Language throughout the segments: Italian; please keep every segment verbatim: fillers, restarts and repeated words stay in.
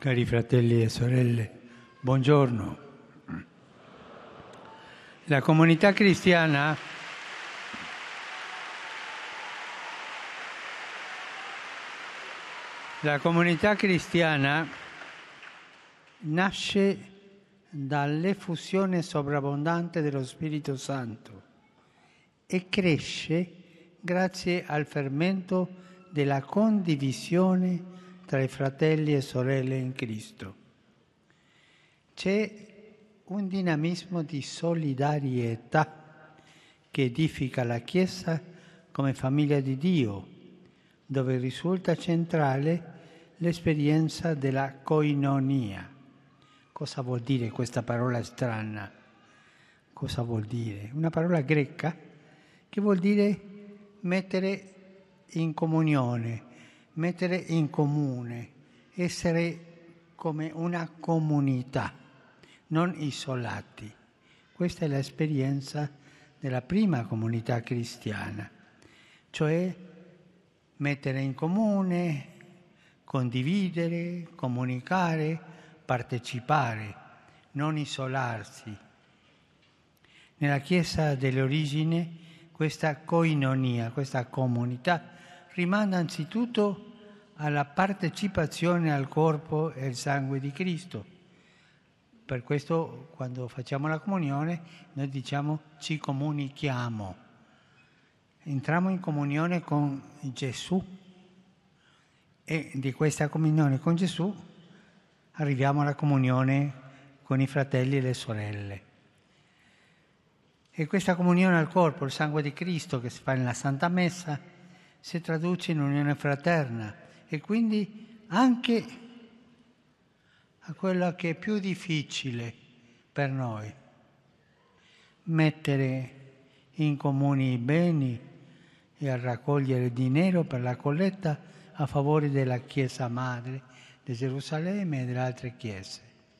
Cari fratelli e sorelle, buongiorno. La comunità cristiana la comunità cristiana nasce dall'effusione sovrabbondante dello Spirito Santo e cresce grazie al fermento della condivisione tra i fratelli e sorelle in Cristo. C'è un dinamismo di solidarietà che edifica la Chiesa come famiglia di Dio, dove risulta centrale l'esperienza della koinonia. Cosa vuol dire questa parola strana? Cosa vuol dire? Una parola greca che vuol dire mettere in comunione, mettere in comune, essere come una comunità, non isolati. Questa è l'esperienza della prima comunità cristiana, cioè mettere in comune, condividere, comunicare, partecipare, non isolarsi. Nella Chiesa dell'origine questa koinonia, questa comunità, rimanda anzitutto alla partecipazione al corpo e al sangue di Cristo. Per questo quando facciamo la comunione noi diciamo ci comunichiamo. Entriamo in comunione con Gesù e di questa comunione con Gesù arriviamo alla comunione con i fratelli e le sorelle. E questa comunione al corpo, il sangue di Cristo che si fa nella Santa Messa, si traduce in unione fraterna e quindi anche a quello che è più difficile per noi, mettere in comune i beni e a raccogliere dinero per la colletta a favore della Chiesa Madre di Gerusalemme e delle altre chiese.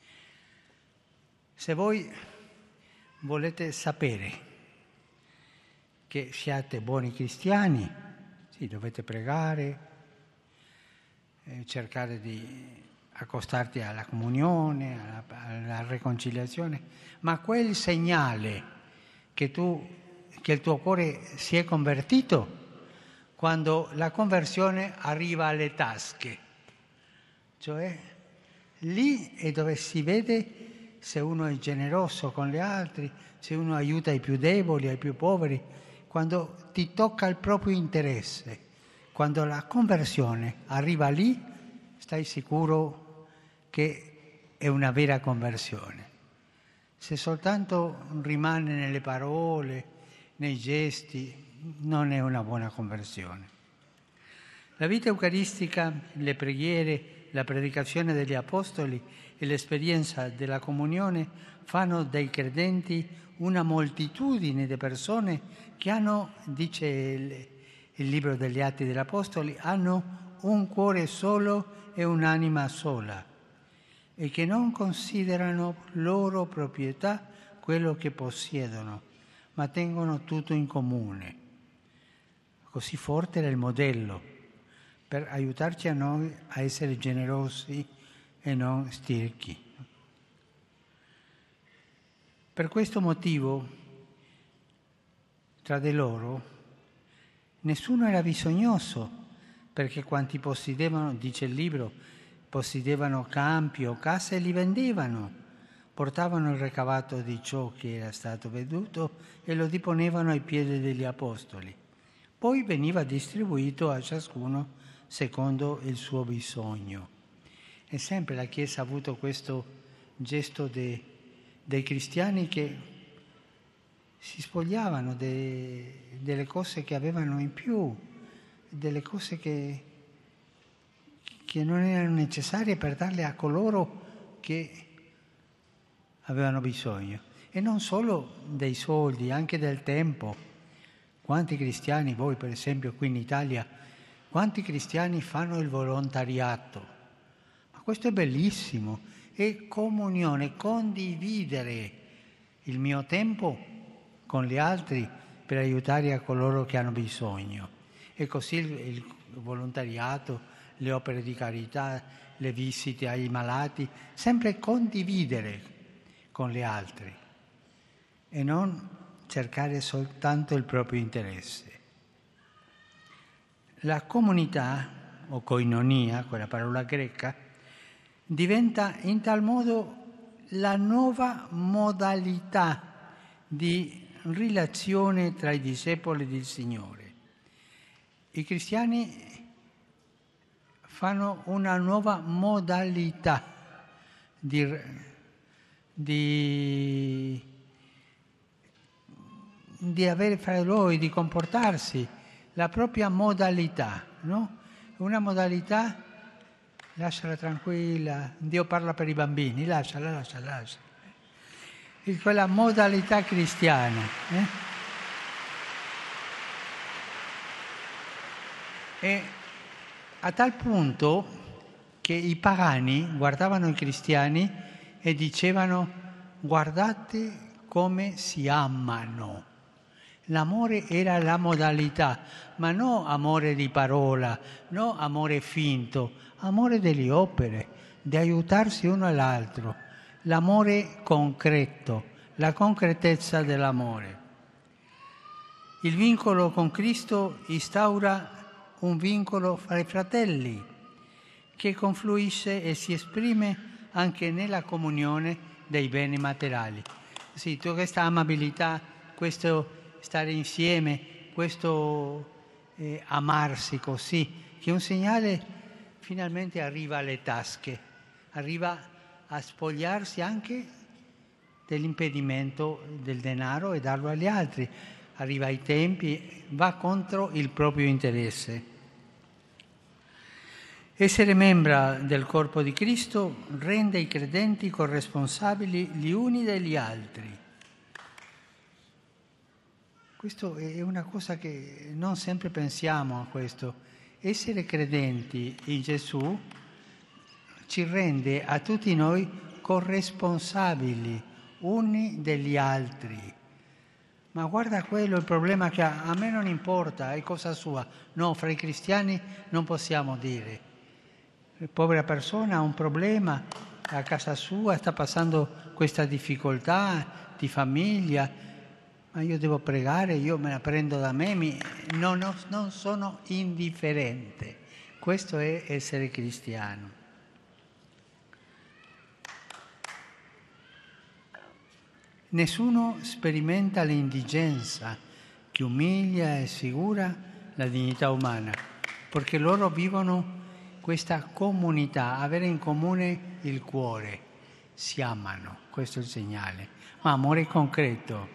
Se voi volete sapere che siate buoni cristiani, sì, dovete pregare, eh, cercare di accostarti alla comunione, alla, alla riconciliazione, ma quel segnale che, tu, che il tuo cuore si è convertito quando la conversione arriva alle tasche, cioè lì è dove si vede se uno è generoso con gli altri, se uno aiuta i più deboli, i più poveri, quando ti tocca il proprio interesse, quando la conversione arriva lì, stai sicuro che è una vera conversione. Se soltanto rimane nelle parole, nei gesti, non è una buona conversione. La vita eucaristica, le preghiere, la predicazione degli apostoli e l'esperienza della comunione fanno dei credenti una moltitudine di persone che hanno, dice il, il libro degli Atti degli Apostoli, hanno un cuore solo e un'anima sola e che non considerano loro proprietà quello che possiedono, ma tengono tutto in comune. Così forte era il modello per aiutarci a noi a essere generosi e non stirchi. Per questo motivo, tra di loro, nessuno era bisognoso, perché quanti possedevano, dice il libro, possedevano campi o case e li vendevano, portavano il ricavato di ciò che era stato venduto e lo deponevano ai piedi degli apostoli. Poi veniva distribuito a ciascuno secondo il suo bisogno. E sempre la Chiesa ha avuto questo gesto de, dei cristiani che si spogliavano de, delle cose che avevano in più, delle cose che, che non erano necessarie per darle a coloro che avevano bisogno. E non solo dei soldi, anche del tempo. Quanti cristiani, voi per esempio qui in Italia, quanti cristiani fanno il volontariato? Ma questo è bellissimo, è comunione, condividere il mio tempo con gli altri per aiutare a coloro che hanno bisogno. E così il, il volontariato, le opere di carità, le visite ai malati, sempre condividere con gli altri e non cercare soltanto il proprio interesse. La comunità, o koinonia, quella parola greca, diventa in tal modo la nuova modalità di relazione tra i discepoli del Signore. I cristiani fanno una nuova modalità di, di, di avere fra loro e di comportarsi, la propria modalità, no? Una modalità, lasciala tranquilla, Dio parla per i bambini, lasciala, lasciala, lasciala. È quella modalità cristiana. Eh? E a tal punto che i pagani guardavano i cristiani e dicevano: guardate come si amano. L'amore era la modalità, ma non amore di parola, non amore finto, amore delle opere, di aiutarsi uno all'altro, l'amore concreto, la concretezza dell'amore. Il vincolo con Cristo instaura un vincolo fra i fratelli che confluisce e si esprime anche nella comunione dei beni materiali. Sì, tutta questa amabilità, questo stare insieme, questo eh, amarsi così, che un segnale finalmente arriva alle tasche, arriva a spogliarsi anche dell'impedimento del denaro e darlo agli altri, arriva ai tempi, va contro il proprio interesse. Essere membra del corpo di Cristo rende i credenti corresponsabili gli uni degli altri. Questo è una cosa che non sempre pensiamo a questo. Essere credenti in Gesù ci rende a tutti noi corresponsabili uni degli altri. Ma guarda quello, il problema che ha, a me non importa, è cosa sua. No, fra i cristiani non possiamo dire. La povera persona ha un problema a casa sua, sta passando questa difficoltà di famiglia, ma io devo pregare, io me la prendo da me, mi, no, no, non sono indifferente. Questo è essere cristiano. Nessuno sperimenta l'indigenza che umilia e sicura la dignità umana, perché loro vivono questa comunità, avere in comune il cuore, si amano, questo è il segnale, ma amore concreto.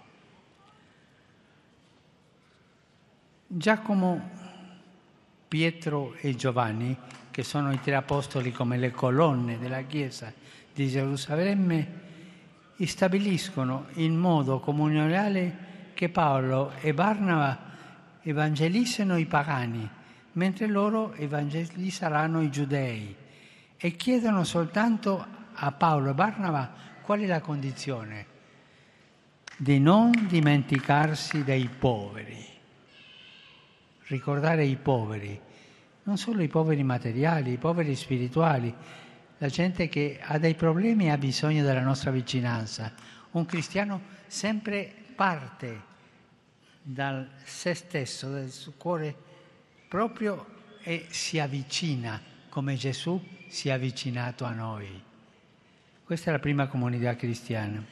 Giacomo, Pietro e Giovanni, che sono i tre apostoli come le colonne della Chiesa di Gerusalemme, stabiliscono il modo comunionale che Paolo e Barnaba evangelizzano i pagani, mentre loro evangelizzeranno i giudei, e chiedono soltanto a Paolo e Barnaba qual è la condizione: di non dimenticarsi dei poveri. Ricordare i poveri, non solo i poveri materiali, i poveri spirituali, la gente che ha dei problemi e ha bisogno della nostra vicinanza. Un cristiano sempre parte da se stesso, dal suo cuore proprio, e si avvicina come Gesù si è avvicinato a noi. Questa è la prima comunità cristiana.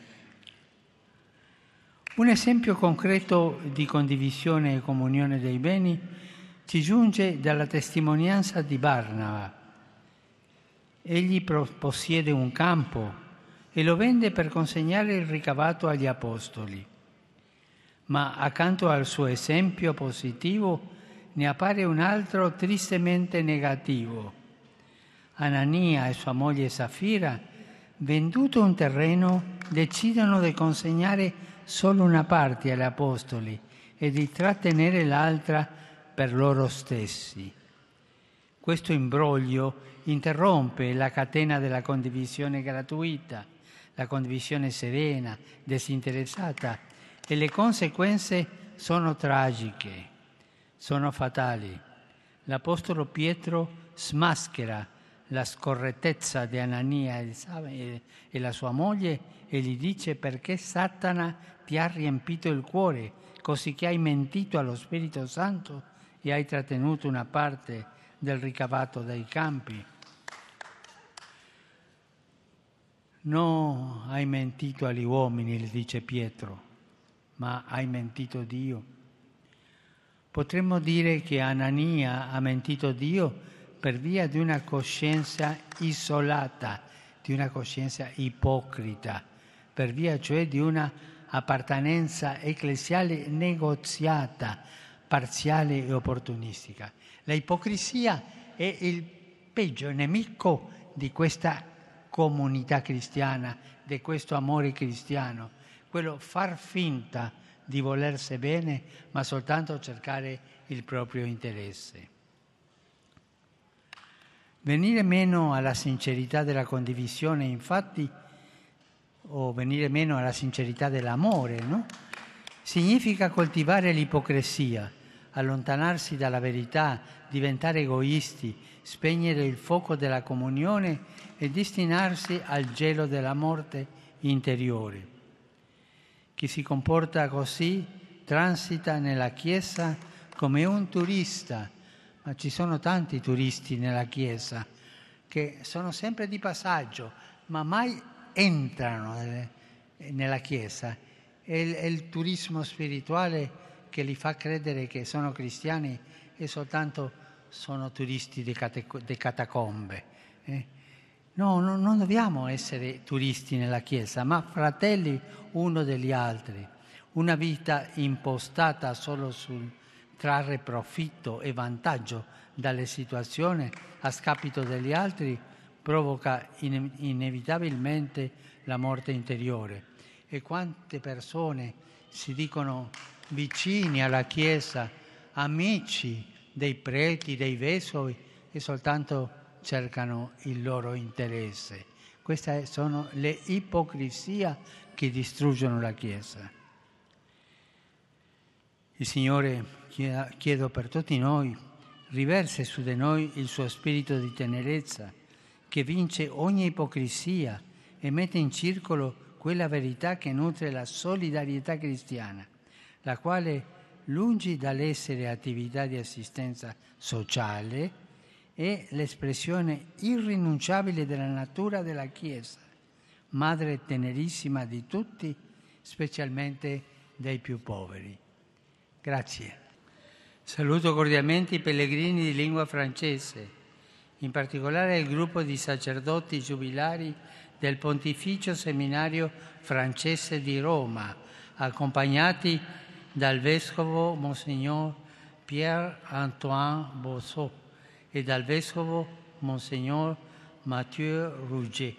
Un esempio concreto di condivisione e comunione dei beni ci giunge dalla testimonianza di Barnaba. Egli possiede un campo e lo vende per consegnare il ricavato agli apostoli. Ma accanto al suo esempio positivo ne appare un altro tristemente negativo. Anania e sua moglie Safira, venduto un terreno, decidono di consegnare solo una parte agli apostoli e di trattenere l'altra per loro stessi. Questo imbroglio interrompe la catena della condivisione gratuita, la condivisione serena, disinteressata, e le conseguenze sono tragiche, sono fatali. L'Apostolo Pietro smaschera la scorrettezza di Anania e la sua moglie e gli dice: perché Satana ti ha riempito il cuore, così che hai mentito allo Spirito Santo e hai trattenuto una parte del ricavato dai campi. No, hai mentito agli uomini, gli dice Pietro, ma hai mentito a Dio. Potremmo dire che Anania ha mentito a Dio per via di una coscienza isolata, di una coscienza ipocrita, per via cioè di una appartenenza ecclesiale negoziata, parziale e opportunistica. La ipocrisia è il peggio nemico di questa comunità cristiana, di questo amore cristiano, quello far finta di volersi bene, ma soltanto cercare il proprio interesse. Venire meno alla sincerità della condivisione, infatti, o venire meno alla sincerità dell'amore, no? Significa coltivare l'ipocrisia, allontanarsi dalla verità, diventare egoisti, spegnere il fuoco della comunione e destinarsi al gelo della morte interiore. Chi si comporta così transita nella Chiesa come un turista, ma ci sono tanti turisti nella Chiesa che sono sempre di passaggio, ma mai entrano nella Chiesa. È il, è il turismo spirituale che li fa credere che sono cristiani e soltanto sono turisti di catacombe. Eh? No, no, non dobbiamo essere turisti nella Chiesa, ma fratelli uno degli altri. Una vita impostata solo sul trarre profitto e vantaggio dalle situazioni a scapito degli altri provoca in- inevitabilmente la morte interiore. E quante persone si dicono vicini alla Chiesa, amici dei preti, dei vescovi, e soltanto cercano il loro interesse. Queste sono le ipocrisie che distruggono la Chiesa. Il Signore, chiedo per tutti noi, riversi su di noi il suo spirito di tenerezza che vince ogni ipocrisia e mette in circolo quella verità che nutre la solidarietà cristiana, la quale, lungi dall'essere attività di assistenza sociale, è l'espressione irrinunciabile della natura della Chiesa, madre tenerissima di tutti, specialmente dei più poveri. Grazie. Saluto cordialmente i pellegrini di lingua francese, in particolare il gruppo di sacerdoti giubilari del Pontificio Seminario Francese di Roma, accompagnati dal Vescovo Monsignor Pierre-Antoine Bossot e dal Vescovo Monsignor Mathieu Rouget.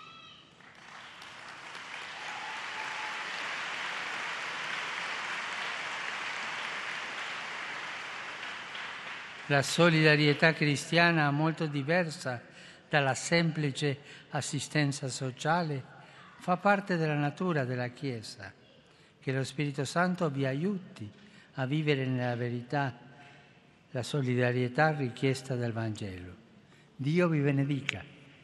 La solidarietà cristiana, molto diversa dalla semplice assistenza sociale, fa parte della natura della Chiesa. Che lo Spirito Santo vi aiuti a vivere nella verità la solidarietà richiesta dal Vangelo. Dio vi benedica.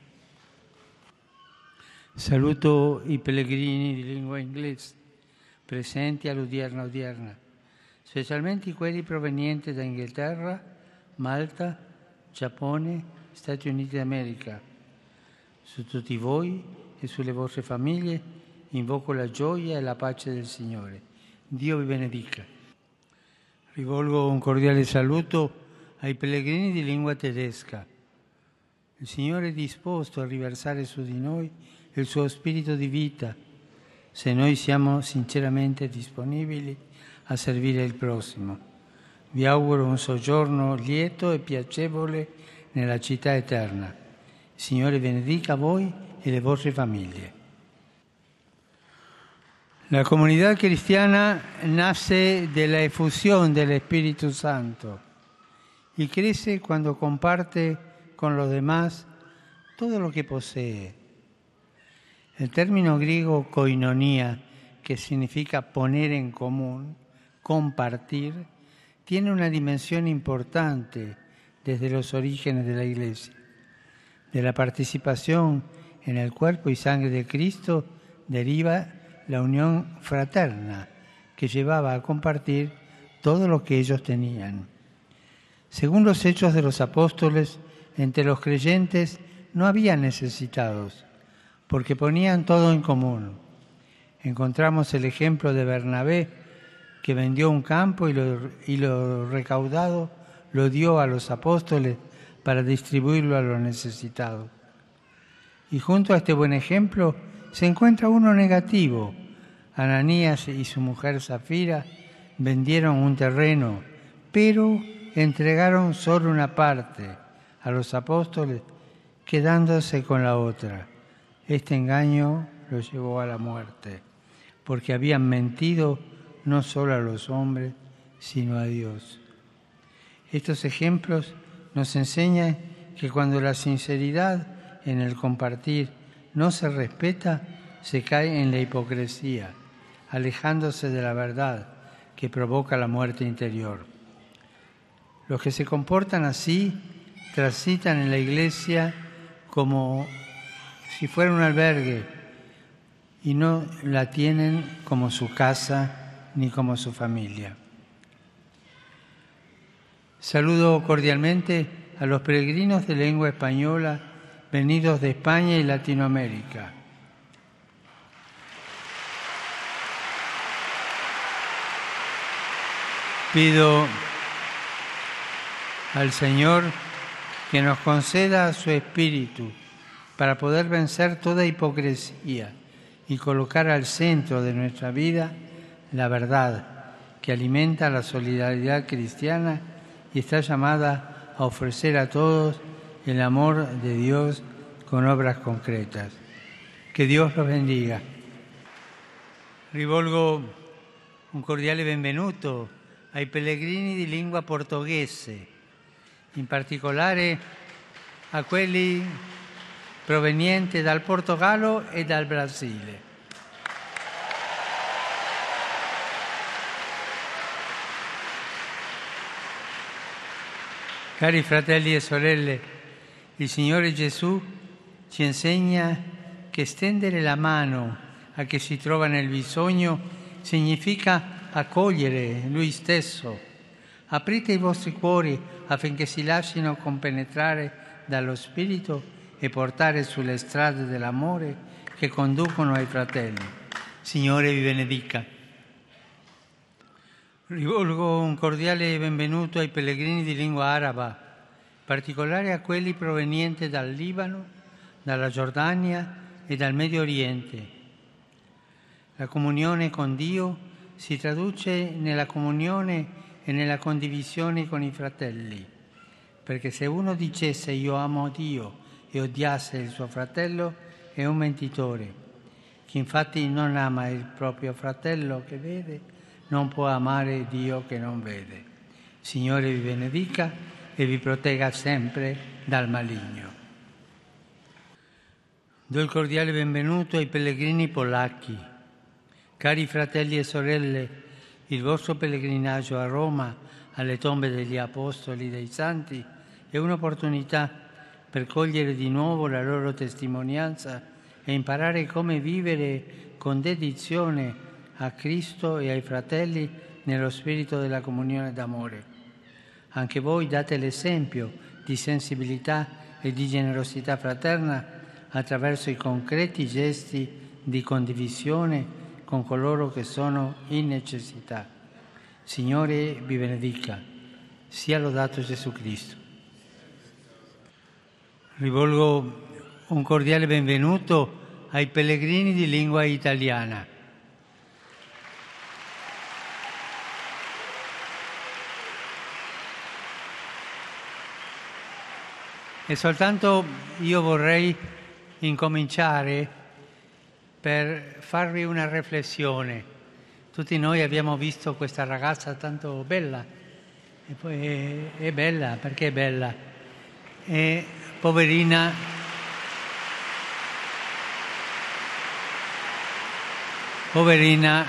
Saluto i pellegrini di lingua inglese presenti all'udierna odierna, specialmente quelli provenienti da Inghilterra, Malta, Giappone, Stati Uniti d'America. Su tutti voi e sulle vostre famiglie invoco la gioia e la pace del Signore. Dio vi benedica. Rivolgo un cordiale saluto ai pellegrini di lingua tedesca. Il Signore è disposto a riversare su di noi il suo spirito di vita, se noi siamo sinceramente disponibili a servire il prossimo. Vi auguro un soggiorno lieto e piacevole nella città eterna. Il Signore benedica voi e le vostre famiglie. La comunidad cristiana nace de la efusión del Espíritu Santo y crece cuando comparte con los demás todo lo que posee. El término griego koinonia, que significa poner en común, compartir, tiene una dimensión importante desde los orígenes de la Iglesia. De la participación en el cuerpo y sangre de Cristo deriva la unión fraterna que llevaba a compartir todo lo que ellos tenían. Según los Hechos de los Apóstoles, entre los creyentes no había necesitados, porque ponían todo en común. Encontramos el ejemplo de Bernabé, que vendió un campo y lo, y lo recaudado lo dio a los apóstoles para distribuirlo a los necesitados. Y junto a este buen ejemplo se encuentra uno negativo. Ananías y su mujer Zafira vendieron un terreno, pero entregaron solo una parte a los apóstoles, quedándose con la otra. Este engaño los llevó a la muerte, porque habían mentido no solo a los hombres, sino a Dios. Estos ejemplos nos enseñan que cuando la sinceridad en el compartir no se respeta, se cae en la hipocresía, alejándose de la verdad que provoca la muerte interior. Los que se comportan así transitan en la Iglesia como si fuera un albergue y no la tienen como su casa ni como su familia. Saludo cordialmente a los peregrinos de lengua española venidos de España y Latinoamérica. Pido al Señor que nos conceda su Espíritu para poder vencer toda hipocresía y colocar al centro de nuestra vida la verdad que alimenta la solidaridad cristiana y está llamada a ofrecer a todos el amor de Dios con obras concretas. Que Dios los bendiga. Rivolgo un cordiale benvenuto ai pellegrini di lingua portoghese, in particolare a quelli provenienti dal Portogallo e dal Brasile. Cari fratelli e sorelle, il Signore Gesù ci insegna che stendere la mano a chi si trova nel bisogno significa accogliere Lui stesso. Aprite i vostri cuori affinché si lasciino compenetrare dallo Spirito e portare sulle strade dell'amore che conducono ai fratelli. Signore vi benedica. Rivolgo un cordiale benvenuto ai pellegrini di lingua araba, in particolare a quelli provenienti dal Libano, dalla Giordania e dal Medio Oriente. La comunione con Dio si traduce nella comunione e nella condivisione con i fratelli, perché se uno dicesse io amo Dio e odiasse il suo fratello è un mentitore. Chi infatti non ama il proprio fratello che vede non può amare Dio che non vede. Signore vi benedica e vi protegga sempre dal maligno. Do il cordiale benvenuto ai pellegrini polacchi. Cari fratelli e sorelle, il vostro pellegrinaggio a Roma, alle tombe degli apostoli e dei santi, è un'opportunità per cogliere di nuovo la loro testimonianza e imparare come vivere con dedizione a Cristo e ai fratelli nello spirito della comunione d'amore. Anche voi date l'esempio di sensibilità e di generosità fraterna attraverso i concreti gesti di condivisione con coloro che sono in necessità. Signore vi benedica. Sia lodato Gesù Cristo. Rivolgo un cordiale benvenuto ai pellegrini di lingua italiana. E soltanto io vorrei incominciare per farvi una riflessione. Tutti noi abbiamo visto questa ragazza tanto bella, e poi è, è bella, perché è bella? È poverina, poverina,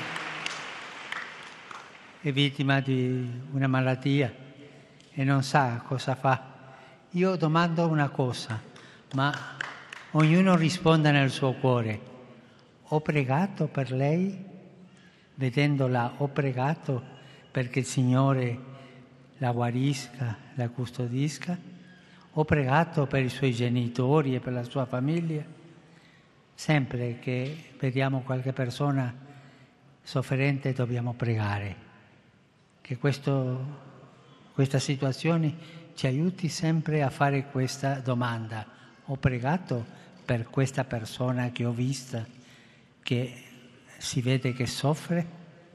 è vittima di una malattia e non sa cosa fa. Io domando una cosa, ma ognuno risponda nel suo cuore: ho pregato per lei? Vedendola, ho pregato perché il Signore la guarisca, la custodisca? Ho pregato per i suoi genitori e per la sua famiglia? Sempre che vediamo qualche persona sofferente dobbiamo pregare, che questo, questa situazione ci aiuti sempre a fare questa domanda: ho pregato per questa persona che ho vista, che si vede che soffre?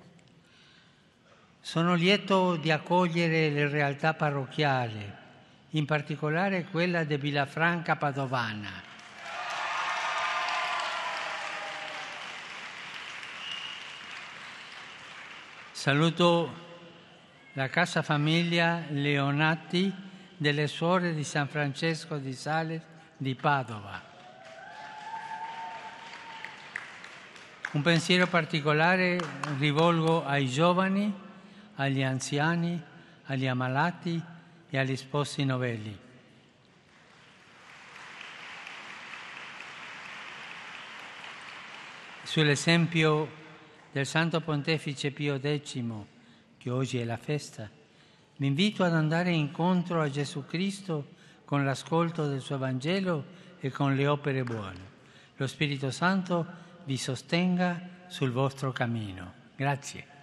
Sono lieto di accogliere le realtà parrocchiali, in particolare quella di Villafranca Padovana. Saluto la Casa Famiglia Leonati delle Suore di San Francesco di Sales di Padova. Un pensiero particolare rivolgo ai giovani, agli anziani, agli ammalati e agli sposi novelli. Sull'esempio del Santo Pontefice Pio decimo, che oggi è la festa, vi invito ad andare incontro a Gesù Cristo con l'ascolto del suo Vangelo e con le opere buone. Lo Spirito Santo vi sostenga sul vostro cammino. Grazie.